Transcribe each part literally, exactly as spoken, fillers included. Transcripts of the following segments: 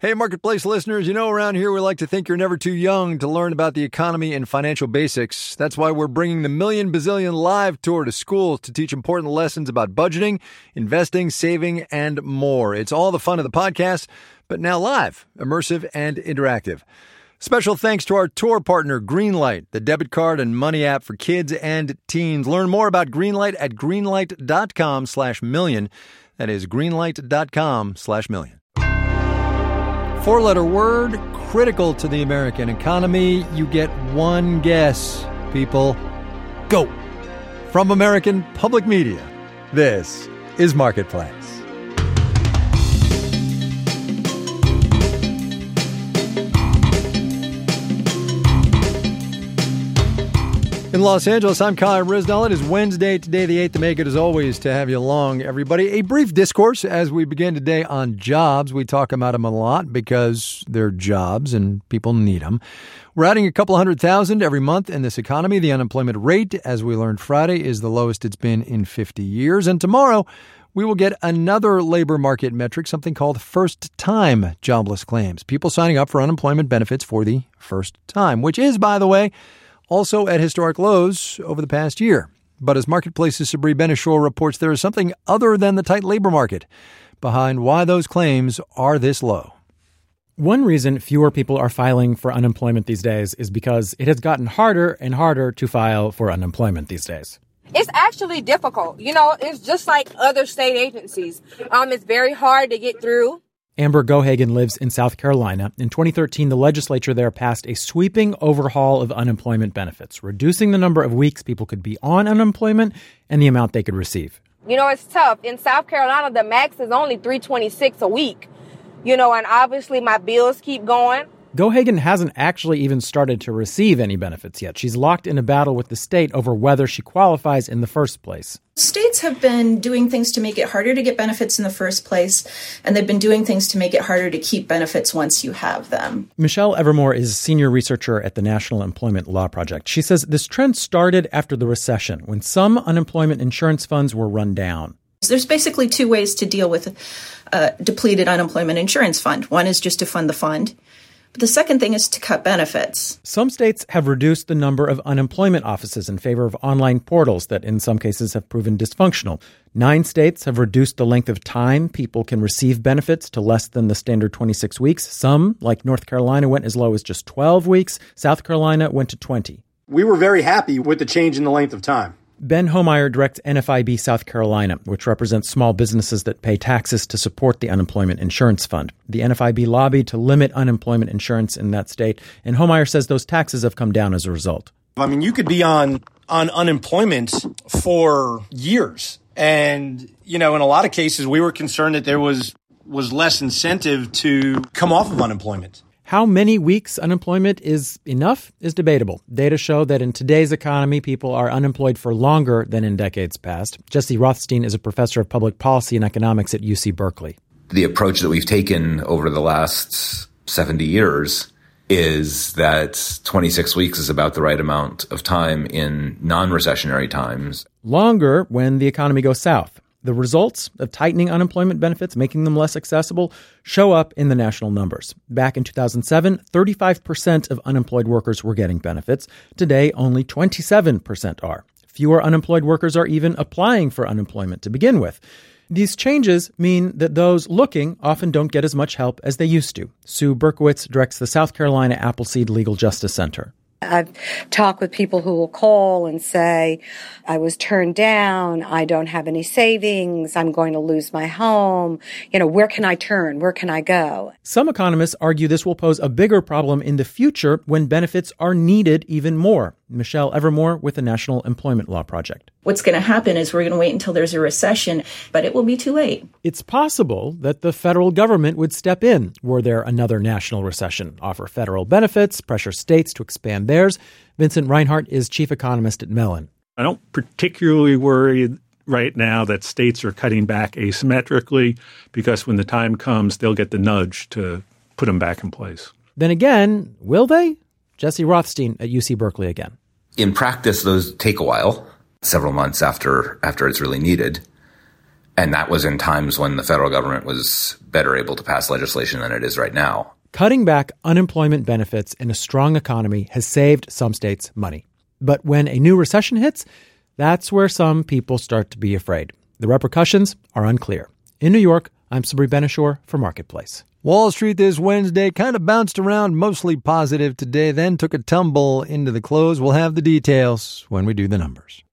Hey, Marketplace listeners, you know around here we like to think you're never too young to learn about the economy and financial basics. That's why we're bringing the Million Bazillion Live Tour to schools to teach important lessons about budgeting, investing, saving, and more. It's all the fun of the podcast, but now live, immersive, and interactive. Special thanks to our tour partner, Greenlight, the debit card and money app for kids and teens. Learn more about Greenlight at greenlight.com slash million. That is greenlight.com slash million. Four-letter word, critical to the American economy. You get one guess, people. Go. From American Public Media, this is Marketplace. In Los Angeles, I'm Kyle Risnell. It is Wednesday, today the eighth. To make it, as always, to have you along, everybody. A brief discourse as we begin today on jobs. We talk about them a lot because they're jobs and people need them. We're adding a couple hundred thousand every month in this economy. The unemployment rate, as we learned Friday, is the lowest it's been in fifty years. And tomorrow, we will get another labor market metric, something called first-time jobless claims. People signing up for unemployment benefits for the first time, which is, by the way, also at historic lows over the past year. But as Marketplace's Sabri Benishore reports, there is something other than the tight labor market behind why those claims are this low. One reason fewer people are filing for unemployment these days is because it has gotten harder and harder to file for unemployment these days. It's actually difficult. You know, it's just like other state agencies. Um, it's very hard to get through. Amber Gohagan lives in South Carolina. In twenty thirteen, the legislature there passed a sweeping overhaul of unemployment benefits, reducing the number of weeks people could be on unemployment and the amount they could receive. You know, it's tough. In South Carolina, the max is only three hundred twenty-six dollars a week. You know, and obviously my bills keep going. Gohagan hasn't actually even started to receive any benefits yet. She's locked in a battle with the state over whether she qualifies in the first place. States have been doing things to make it harder to get benefits in the first place, and they've been doing things to make it harder to keep benefits once you have them. Michelle Evermore is a senior researcher at the National Employment Law Project. She says this trend started after the recession, when some unemployment insurance funds were run down. There's basically two ways to deal with a depleted unemployment insurance fund. One is just to fund the fund. But the second thing is to cut benefits. Some states have reduced the number of unemployment offices in favor of online portals that in some cases have proven dysfunctional. Nine states have reduced the length of time people can receive benefits to less than the standard twenty-six weeks. Some, like North Carolina, went as low as just twelve weeks. South Carolina went to twenty. We were very happy with the change in the length of time. Ben Homeyer directs N F I B South Carolina, which represents small businesses that pay taxes to support the Unemployment Insurance Fund. The N F I B lobbied to limit unemployment insurance in that state, and Homeyer says those taxes have come down as a result. I mean, you could be on, on unemployment for years. And, you know, in a lot of cases, we were concerned that there was, was less incentive to come off of unemployment. How many weeks unemployment is enough is debatable. Data show that in today's economy, people are unemployed for longer than in decades past. Jesse Rothstein is a professor of public policy and economics at U C Berkeley. The approach that we've taken over the last seventy years is that twenty-six weeks is about the right amount of time in non-recessionary times. Longer when the economy goes south. The results of tightening unemployment benefits, making them less accessible, show up in the national numbers. Back in two thousand seven, thirty-five percent of unemployed workers were getting benefits. Today, only twenty-seven percent are. Fewer unemployed workers are even applying for unemployment to begin with. These changes mean that those looking often don't get as much help as they used to. Sue Berkowitz directs the South Carolina Appleseed Legal Justice Center. I've talked with people who will call and say, I was turned down, I don't have any savings, I'm going to lose my home. You know, where can I turn? Where can I go? Some economists argue this will pose a bigger problem in the future when benefits are needed even more. Michelle Evermore with the National Employment Law Project. What's going to happen is we're going to wait until there's a recession, but it will be too late. It's possible that the federal government would step in were there another national recession, offer federal benefits, pressure states to expand theirs. Vincent Reinhart is chief economist at Mellon. I don't particularly worry right now that states are cutting back asymmetrically because when the time comes, they'll get the nudge to put them back in place. Then again, will they? Jesse Rothstein at U C Berkeley again. In practice, those take a while, several months after after it's really needed. And that was in times when the federal government was better able to pass legislation than it is right now. Cutting back unemployment benefits in a strong economy has saved some states money. But when a new recession hits, that's where some people start to be afraid. The repercussions are unclear. In New York, I'm Sabri Ben-Achour for Marketplace. Wall Street this Wednesday kind of bounced around, mostly positive today, then took a tumble into the close. We'll have the details when we do the numbers.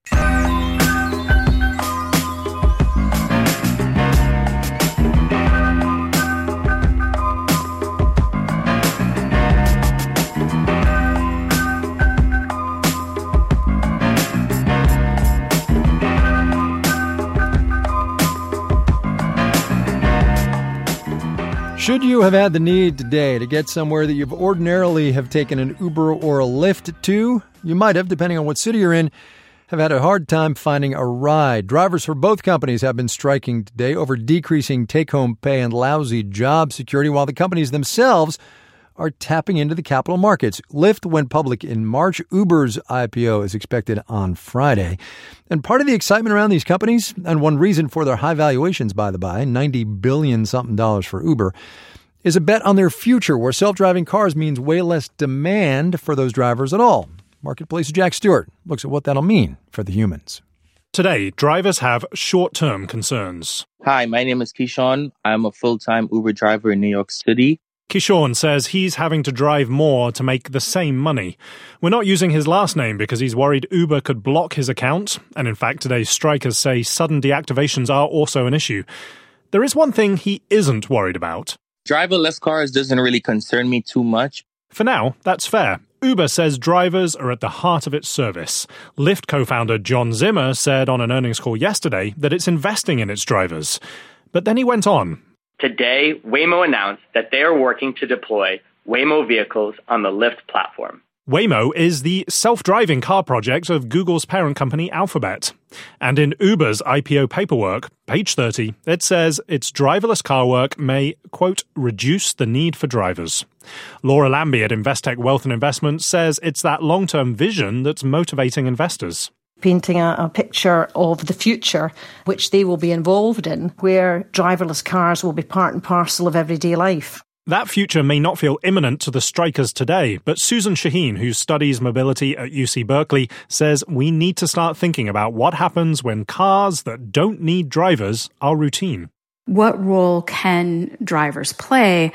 Should you have had the need today to get somewhere that you've ordinarily have taken an Uber or a Lyft to, you might have, depending on what city you're in, have had a hard time finding a ride. Drivers for both companies have been striking today over decreasing take-home pay and lousy job security, while the companies themselves are tapping into the capital markets. Lyft went public in March. Uber's I P O is expected on Friday. And part of the excitement around these companies, and one reason for their high valuations, by the by, ninety billion dollars something dollars for Uber, is a bet on their future, where self-driving cars means way less demand for those drivers at all. Marketplace's Jack Stewart looks at what that'll mean for the humans. Today, drivers have short-term concerns. Hi, my name is Keyshawn. I'm a full-time Uber driver in New York City. Keyshawn says he's having to drive more to make the same money. We're not using his last name because he's worried Uber could block his account. And in fact, today's strikers say sudden deactivations are also an issue. There is one thing he isn't worried about. Driverless cars doesn't really concern me too much. For now, that's fair. Uber says drivers are at the heart of its service. Lyft co-founder John Zimmer said on an earnings call yesterday that it's investing in its drivers. But then he went on. Today, Waymo announced that they are working to deploy Waymo vehicles on the Lyft platform. Waymo is the self-driving car project of Google's parent company Alphabet. And in Uber's I P O paperwork, page thirty, it says its driverless car work may, quote, reduce the need for drivers. Laura Lambie at Investec Wealth and Investments says it's that long-term vision that's motivating investors. Painting a, a picture of the future, which they will be involved in, where driverless cars will be part and parcel of everyday life. That future may not feel imminent to the strikers today, but Susan Shaheen, who studies mobility at U C Berkeley, says we need to start thinking about what happens when cars that don't need drivers are routine. What role can drivers play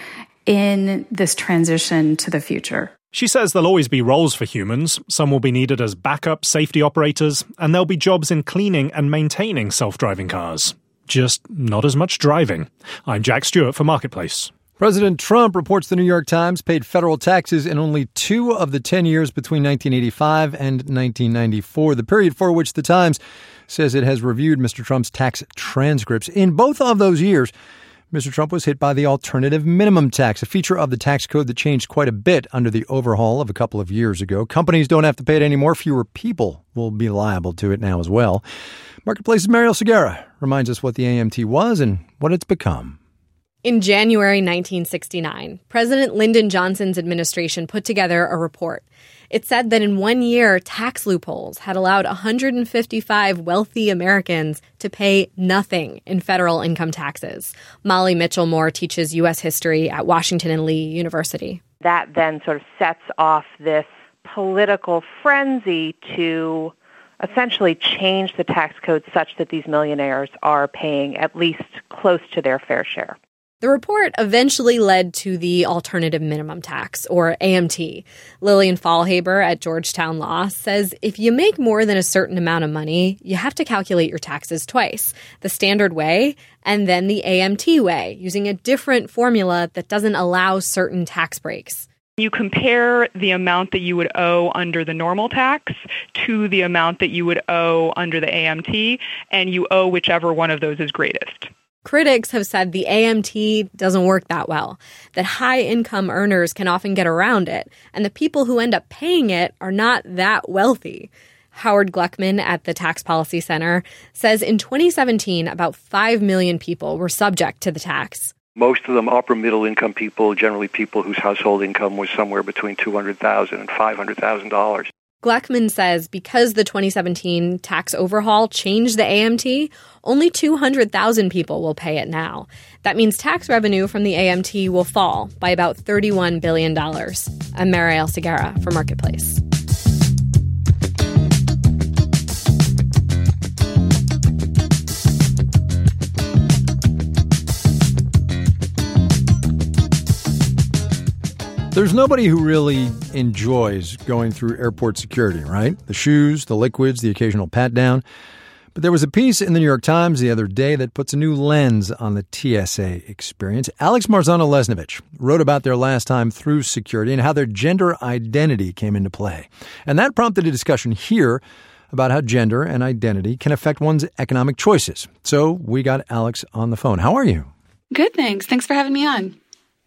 in this transition to the future? She says there'll always be roles for humans. Some will be needed as backup safety operators, and there'll be jobs in cleaning and maintaining self-driving cars. Just not as much driving. I'm Jack Stewart for Marketplace. President Trump, reports the New York Times, paid federal taxes in only two of the ten years between nineteen eighty-five and nineteen ninety-four, the period for which the Times says it has reviewed Mister Trump's tax transcripts. In both of those years, Mister Trump was hit by the alternative minimum tax, a feature of the tax code that changed quite a bit under the overhaul of a couple of years ago. Companies don't have to pay it anymore. Fewer people will be liable to it now as well. Marketplace's Mariel Segura reminds us what the A M T was and what it's become. In January nineteen sixty-nine, President Lyndon Johnson's administration put together a report. It said that in one year, tax loopholes had allowed one hundred fifty-five wealthy Americans to pay nothing in federal income taxes. Molly Mitchell-Moore teaches U S history at Washington and Lee University. That then sort of sets off this political frenzy to essentially change the tax code such that these millionaires are paying at least close to their fair share. The report eventually led to the alternative minimum tax, or A M T. Lillian Faulhaber at Georgetown Law says if you make more than a certain amount of money, you have to calculate your taxes twice, the standard way and then the A M T way, using a different formula that doesn't allow certain tax breaks. You compare the amount that you would owe under the normal tax to the amount that you would owe under the A M T, and you owe whichever one of those is greatest. Critics have said the A M T doesn't work that well, that high-income earners can often get around it, and the people who end up paying it are not that wealthy. Howard Gluckman at the Tax Policy Center says in twenty seventeen, about five million people were subject to the tax. Most of them upper middle income people, generally people whose household income was somewhere between two hundred thousand dollars and five hundred thousand dollars. Gleckman says because the twenty seventeen tax overhaul changed the A M T, only two hundred thousand people will pay it now. That means tax revenue from the A M T will fall by about thirty-one billion dollars. I'm Mariel Segura for Marketplace. There's nobody who really enjoys going through airport security, right? The shoes, the liquids, the occasional pat down. But there was a piece in the New York Times the other day that puts a new lens on the T S A experience. Alex Marzano-Lesnevich wrote about their last time through security and how their gender identity came into play. And that prompted a discussion here about how gender and identity can affect one's economic choices. So we got Alex on the phone. How are you? Good, thanks. Thanks for having me on.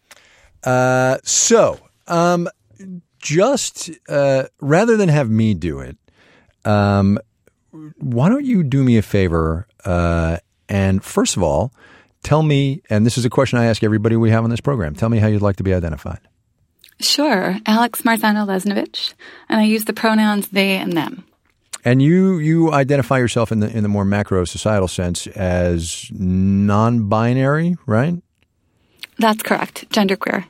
Uh, so, um, just, uh, rather than have me do it, um, why don't you do me a favor? Uh, and first of all, tell me, and this is a question I ask everybody we have on this program, tell me how you'd like to be identified. Sure. Alex Marzano-Lesnevich. And I use the pronouns they and them. And you, you identify yourself in the, in the more macro societal sense as non-binary, right? That's correct. Genderqueer.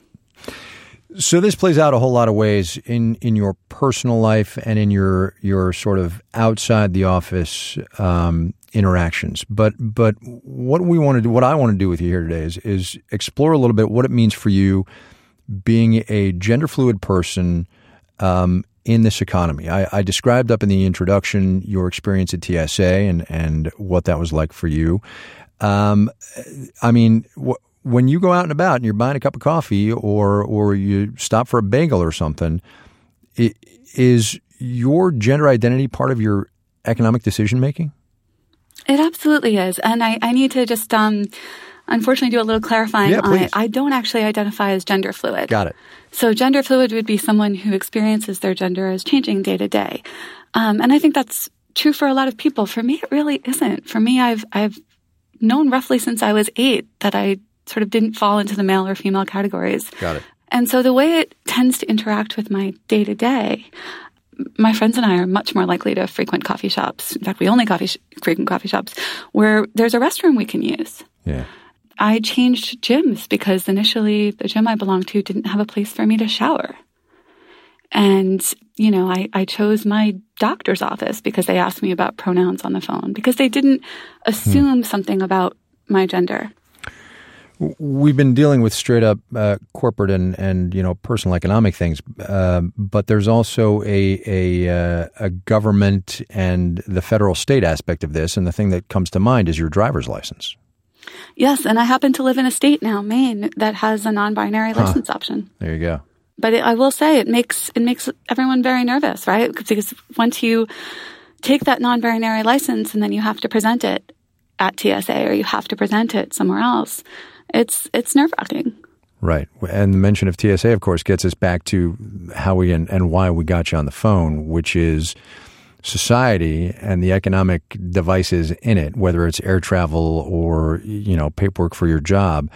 So this plays out a whole lot of ways in, in your personal life and in your your sort of outside the office um, interactions. But but what we want to do, what I want to do with you here today is is explore a little bit what it means for you being a gender fluid person um, in this economy. I, I described up in the introduction your experience at T S A and and what that was like for you. Um, I mean. Wh- When you go out and about and you're buying a cup of coffee or or you stop for a bagel or something, it, is your gender identity part of your economic decision making? It absolutely is. And I, I need to just um, unfortunately do a little clarifying yeah, on it. I don't actually identify as gender fluid. Got it. So gender fluid would be someone who experiences their gender as changing day to day. Um, and I think that's true for a lot of people. For me, it really isn't. For me, I've I've known roughly since I was eight that I sort of didn't fall into the male or female categories. Got it. And so the way it tends to interact with my day-to-day, my friends and I are much more likely to frequent coffee shops. In fact, we only coffee sh- frequent coffee shops where there's a restroom we can use. Yeah. I changed gyms because initially the gym I belonged to didn't have a place for me to shower. And, you know, I, I chose my doctor's office because they asked me about pronouns on the phone because they didn't assume hmm. something about my gender. We've been dealing with straight up uh, corporate and, and you know personal economic things, uh, but there's also a a, uh, a government and the federal state aspect of this, and the thing that comes to mind is your driver's license. Yes, and I happen to live in a state now, Maine, that has a non-binary huh. license option. There you go. But it, I will say it makes it makes everyone very nervous, right? Because once you take that non-binary license and then you have to present it at T S A or you have to present it somewhere else. It's it's nerve-wracking. Right. And the mention of T S A, of course, gets us back to how we and, and why we got you on the phone, which is society and the economic devices in it, whether it's air travel or, you know, paperwork for your job,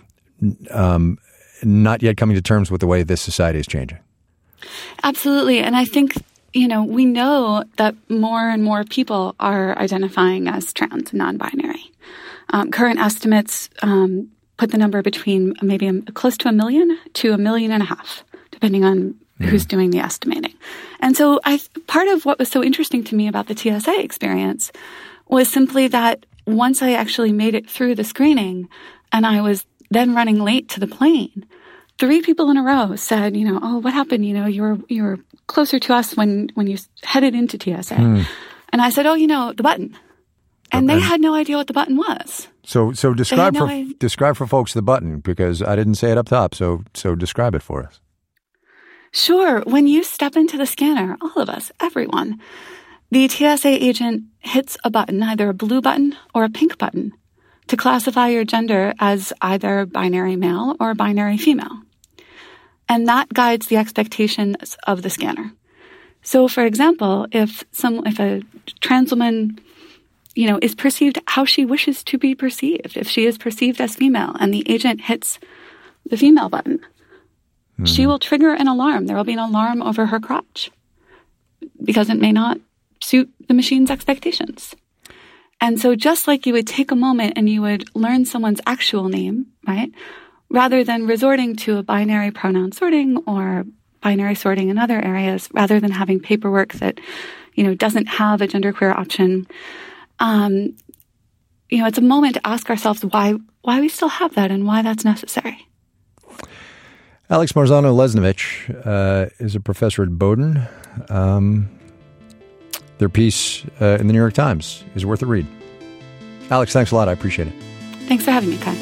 um, not yet coming to terms with the way this society is changing. Absolutely. And I think, you know, we know that more and more people are identifying as trans and non-binary. Um, current estimates um, put the number between maybe a, close to a million to a million and a half, depending on mm. who's doing the estimating. And so I, part of what was so interesting to me about the T S A experience was simply that once I actually made it through the screening and I was then running late to the plane, three people in a row said, you know, oh, what happened? You know, you were, you were closer to us when, when you headed into T S A. Mm. And I said, oh, you know, the button. And they had no idea what the button was. So, so describe no for idea. describe for folks the button, because I didn't say it up top. So, so describe it for us. Sure. When you step into the scanner, all of us, everyone, the T S A agent hits a button, either a blue button or a pink button, to classify your gender as either binary male or binary female. And that guides the expectations of the scanner. So, for example, if some if a trans woman, you know, is perceived how she wishes to be perceived, if she is perceived as female and the agent hits the female button, mm-hmm. she will trigger an alarm. There will be an alarm over her crotch. because it may not suit the machine's expectations. And so just like you would take a moment and you would learn someone's actual name, right, rather than resorting to a binary pronoun sorting or binary sorting in other areas, rather than having paperwork that, you know, doesn't have a genderqueer option, um, you know, it's a moment to ask ourselves why why we still have that and why that's necessary. Alex Marzano-Lesnevich uh, is a professor at Bowdoin. Um, their piece uh, in the New York Times is worth a read. Alex, thanks a lot. I appreciate it. Thanks for having me, Kai.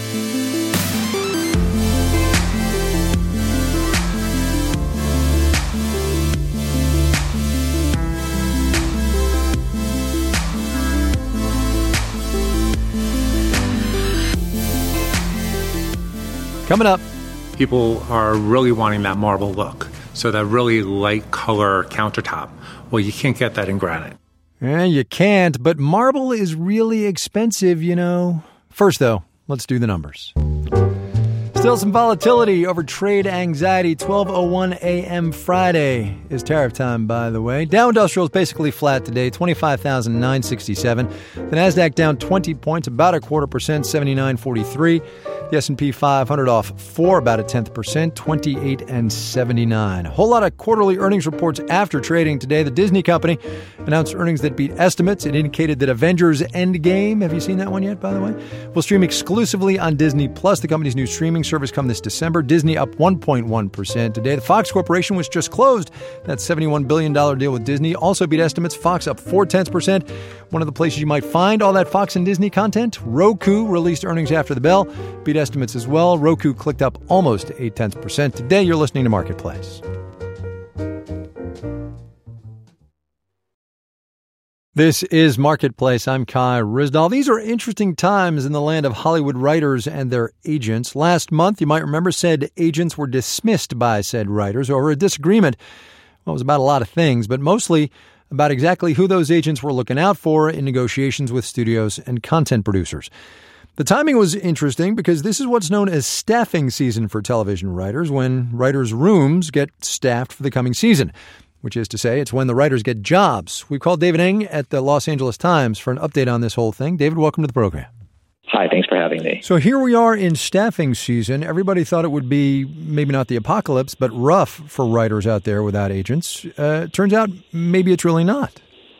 Coming up. People are really wanting that marble look. So that really light color countertop. Well, you can't get that in granite. Yeah, you can't, but marble is really expensive, you know. First, though, let's do the numbers. Still some volatility over trade anxiety. twelve oh one a.m. Friday is tariff time, by the way. Dow Industrial is basically flat today, twenty-five thousand nine hundred sixty-seven. The NASDAQ down twenty points, about a quarter percent, seventy-nine forty-three. The S and P five hundred off four, about a tenth percent, twenty-eight and seventy-nine. A whole lot of quarterly earnings reports after trading today. The Disney company announced earnings that beat estimates. It indicated that Avengers Endgame, have you seen that one yet, by the way, will stream exclusively on Disney Plus, the company's new streaming service, come this December. Disney up one point one percent today. The Fox Corporation was just closed. That seventy-one billion dollars deal with Disney also beat estimates. Fox up four tenths percent. One of the places you might find all that Fox and Disney content, Roku released earnings after the bell, beat estimates as well. Roku clicked up almost eight tenths percent. Today, you're listening to Marketplace. This is Marketplace. I'm Kai Ryssdal. These are interesting times in the land of Hollywood writers and their agents. Last month, you might remember, said agents were dismissed by said writers over a disagreement. Well, it was about a lot of things, but mostly about exactly who those agents were looking out for in negotiations with studios and content producers. The timing was interesting because this is what's known as staffing season for television writers, when writers' rooms get staffed for the coming season, which is to say it's when the writers get jobs. We called David Eng at the Los Angeles Times for an update on this whole thing. David, welcome to the program. Hi, thanks for having me. So here we are in staffing season. Everybody thought it would be maybe not the apocalypse, but rough for writers out there without agents. Uh, turns out maybe it's really not.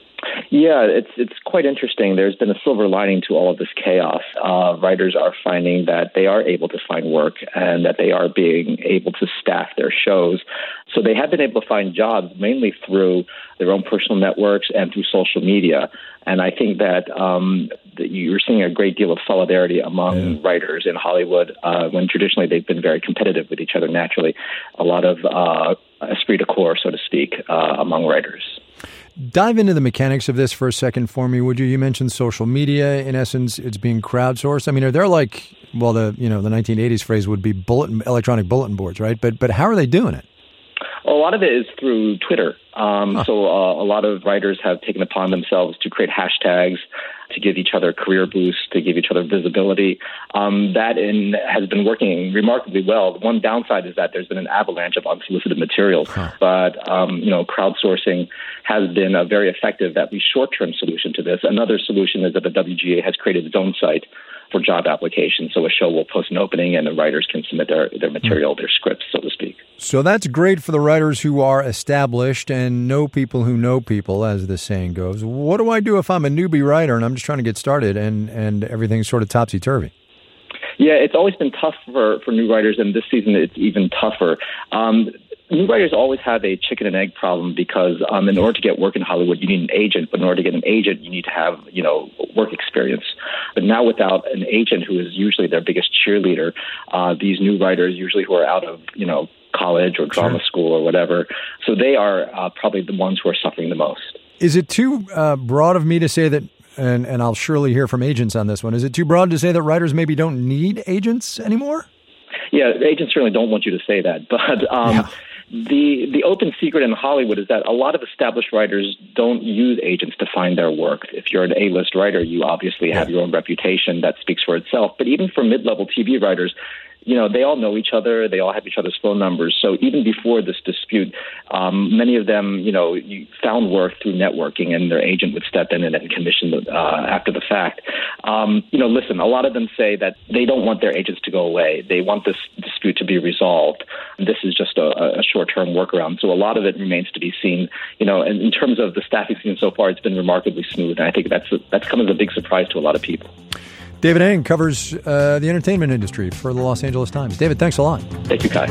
Yeah, it's it's quite interesting. There's been a silver lining to all of this chaos. Uh, writers are finding that they are able to find work and that they are being able to staff their shows. So they have been able to find jobs mainly through their own personal networks and through social media. And I think that, um, that you're seeing a great deal of solidarity among yeah. writers in Hollywood uh, when traditionally they've been very competitive with each other naturally. A lot of uh, esprit de corps, so to speak, uh, among writers. Dive into the mechanics of this for a second for me, would you? You mentioned social media. In essence, it's being crowdsourced. I mean, are there like, well, the you know the nineteen eighties phrase would be bulletin, electronic bulletin boards, right? But but how are they doing it? A lot of it is through Twitter. Um, huh. So uh, a lot of writers have taken upon themselves to create hashtags to give each other career boosts, to give each other visibility. Um, that in, has been working remarkably well. One downside is that there's been an avalanche of unsolicited materials. Huh. But, um, you know, crowdsourcing has been a very effective, at least short-term solution to this. Another solution is that the W G A has created its own site for job applications. So a show will post an opening and the writers can submit their, their material, their scripts, so to speak. So that's great for the writers who are established and know people who know people, as the saying goes. What do I do if I'm a newbie writer and I'm just trying to get started and, and everything's sort of topsy-turvy? Yeah, it's always been tough for, for new writers, and this season it's even tougher. Um, New writers always have a chicken and egg problem because um, in order to get work in Hollywood, you need an agent. But in order to get an agent, you need to have, you know, work experience. But now without an agent who is usually their biggest cheerleader, uh, these new writers, usually who are out of, you know, college or drama sure. school or whatever, so they are uh, probably the ones who are suffering the most. Is it too uh, broad of me to say that, and, and I'll surely hear from agents on this one, is it too broad to say that writers maybe don't need agents anymore? Yeah, agents certainly don't want you to say that, but... Um, yeah. The the open secret in Hollywood is that a lot of established writers don't use agents to find their work. If you're an A-list writer, you obviously have your own reputation that speaks for itself. But even for mid-level T V writers, you know, they all know each other. They all have each other's phone numbers. So even before this dispute, um, many of them, you know, found work through networking, and their agent would step in and, and commission uh, after the fact. Um, you know, listen, a lot of them say that they don't want their agents to go away. They want this dispute to be resolved. This is just a, a short-term workaround. So a lot of it remains to be seen. You know, and in terms of the staffing season so far, it's been remarkably smooth. And I think that's a, that's come as a big surprise to a lot of people. David Eng covers uh, the entertainment industry for the Los Angeles Times. David, thanks a lot. Thank you, Kai.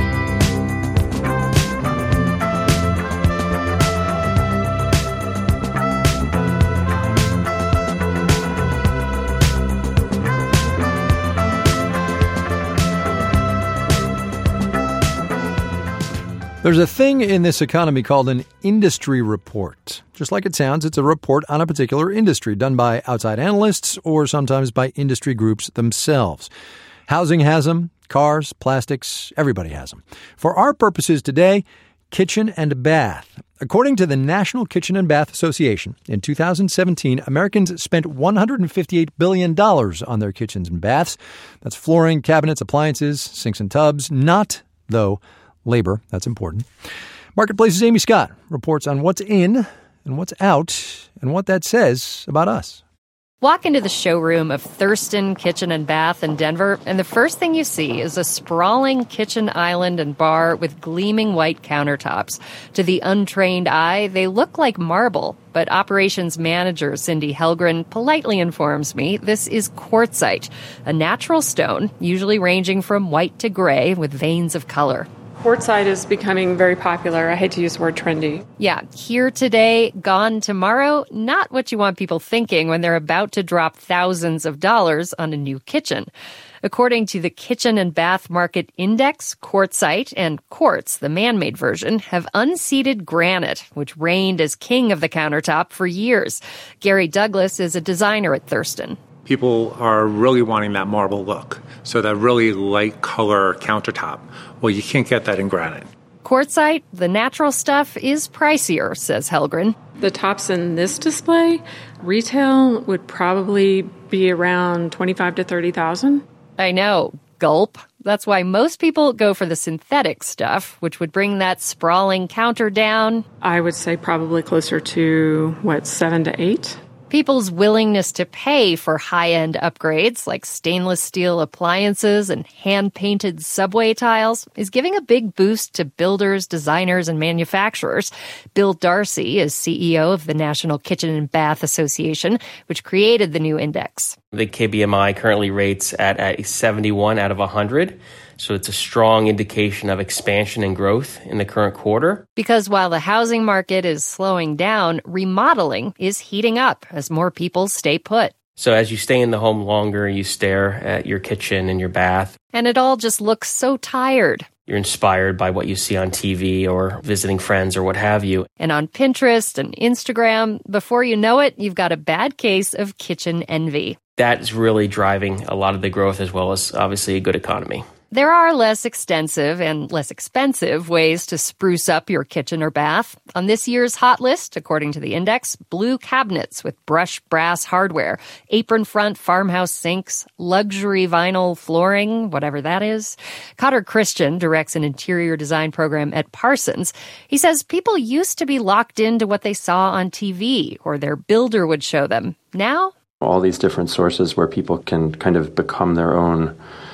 There's a thing in this economy called an industry report. Just like it sounds, it's a report on a particular industry done by outside analysts or sometimes by industry groups themselves. Housing has them, cars, plastics, everybody has them. For our purposes today, kitchen and bath. According to the National Kitchen and Bath Association, in two thousand seventeen, Americans spent one hundred fifty-eight billion dollars on their kitchens and baths. That's flooring, cabinets, appliances, sinks and tubs. Not, though, labor. That's important. Marketplace's Amy Scott reports on what's in and what's out and what that says about us. Walk into the showroom of Thurston Kitchen and Bath in Denver, and the first thing you see is a sprawling kitchen island and bar with gleaming white countertops. To the untrained eye, they look like marble, but operations manager Cindy Helgren politely informs me this is quartzite, a natural stone, usually ranging from white to gray with veins of color. Quartzite is becoming very popular. I hate to use the word trendy. Yeah, here today, gone tomorrow. Not what you want people thinking when they're about to drop thousands of dollars on a new kitchen. According to the Kitchen and Bath Market Index, quartzite and quartz, the man-made version, have unseated granite, which reigned as king of the countertop for years. Gary Douglas is a designer at Thurston. People are really wanting that marble look, so that really light color countertop. Well, you can't get that in granite. Quartzite, the natural stuff, is pricier, says Helgren. The tops in this display, retail would probably be around twenty-five to thirty thousand. I know. Gulp. That's why most people go for the synthetic stuff, which would bring that sprawling counter down. I would say probably closer to, what, seven to eight? People's willingness to pay for high-end upgrades like stainless steel appliances and hand-painted subway tiles is giving a big boost to builders, designers, and manufacturers. Bill Darcy is C E O of the National Kitchen and Bath Association, which created the new index. The K B M I currently rates at a seventy-one out of one hundred. So it's a strong indication of expansion and growth in the current quarter. Because while the housing market is slowing down, remodeling is heating up as more people stay put. So as you stay in the home longer, you stare at your kitchen and your bath. And it all just looks so tired. You're inspired by what you see on T V or visiting friends or what have you. And on Pinterest and Instagram, before you know it, you've got a bad case of kitchen envy. That's really driving a lot of the growth as well as obviously a good economy. There are less extensive and less expensive ways to spruce up your kitchen or bath. On this year's hot list, according to the index, blue cabinets with brushed brass hardware, apron front farmhouse sinks, luxury vinyl flooring, whatever that is. Cotter Christian directs an interior design program at Parsons. He says people used to be locked into what they saw on T V or their builder would show them. Now, all these different sources where people can kind of become their own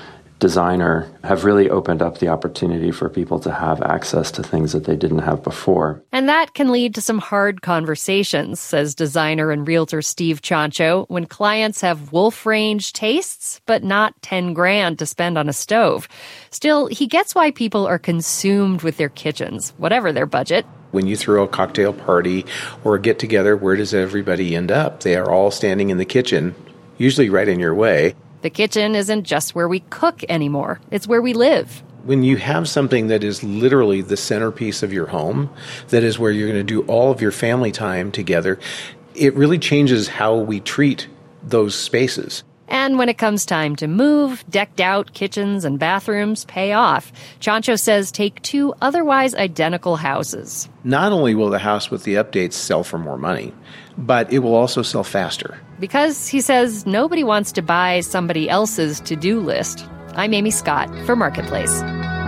designer have really opened up the opportunity for people to have access to things that they didn't have before. And that can lead to some hard conversations, says designer and realtor Steve Chancho, when clients have wolf range tastes, but not ten grand to spend on a stove. Still, he gets why people are consumed with their kitchens, whatever their budget. When you throw a cocktail party or a get-together, where does everybody end up? They are all standing in the kitchen, usually right in your way. The kitchen isn't just where we cook anymore. It's where we live. When you have something that is literally the centerpiece of your home, that is where you're going to do all of your family time together, it really changes how we treat those spaces. And when it comes time to move, decked out kitchens and bathrooms pay off. Chancho says take two otherwise identical houses. Not only will the house with the updates sell for more money, but it will also sell faster. Because, he says, nobody wants to buy somebody else's to-do list. I'm Amy Scott for Marketplace.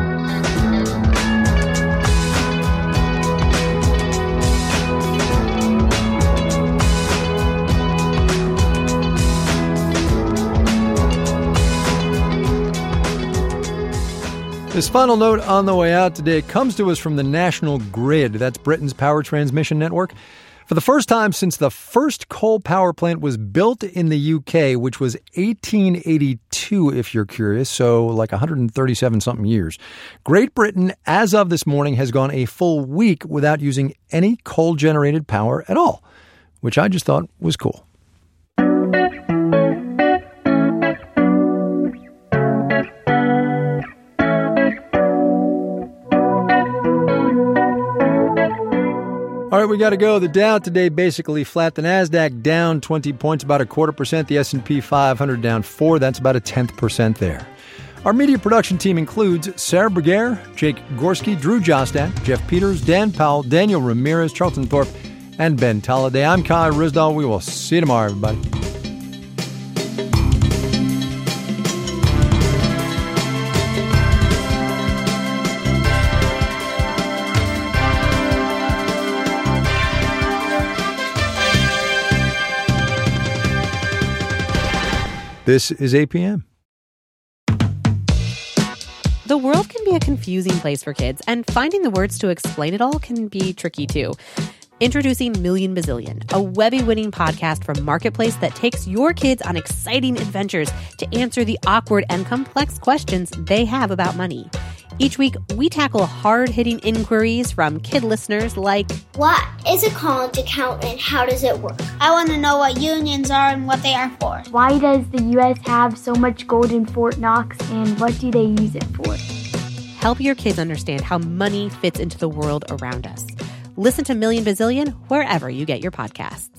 This final note on the way out today comes to us from the National Grid. That's Britain's power transmission network. For the first time since the first coal power plant was built in the U K, which was eighteen eighty-two, if you're curious, so like one hundred thirty-seven something years, Great Britain, as of this morning, has gone a full week without using any coal-generated power at all, which I just thought was cool. All right, we got to go. The Dow today basically flat. The NASDAQ down twenty points, about a quarter percent. The S and P five hundred down four. That's about a tenth percent there. Our media production team includes Sarah Berger, Jake Gorski, Drew Jostat, Jeff Peters, Dan Powell, Daniel Ramirez, Charlton Thorpe, and Ben Tolliday. I'm Kai Ryssdal. We will see you tomorrow, everybody. This is A P M. The world can be a confusing place for kids, and finding the words to explain it all can be tricky too. Introducing Million Bazillion, a Webby-winning podcast from Marketplace that takes your kids on exciting adventures to answer the awkward and complex questions they have about money. Each week, we tackle hard-hitting inquiries from kid listeners like, what is a college account and how does it work? I want to know what unions are and what they are for. Why does the U S have so much gold in Fort Knox and what do they use it for? Help your kids understand how money fits into the world around us. Listen to Million Bazillion wherever you get your podcasts.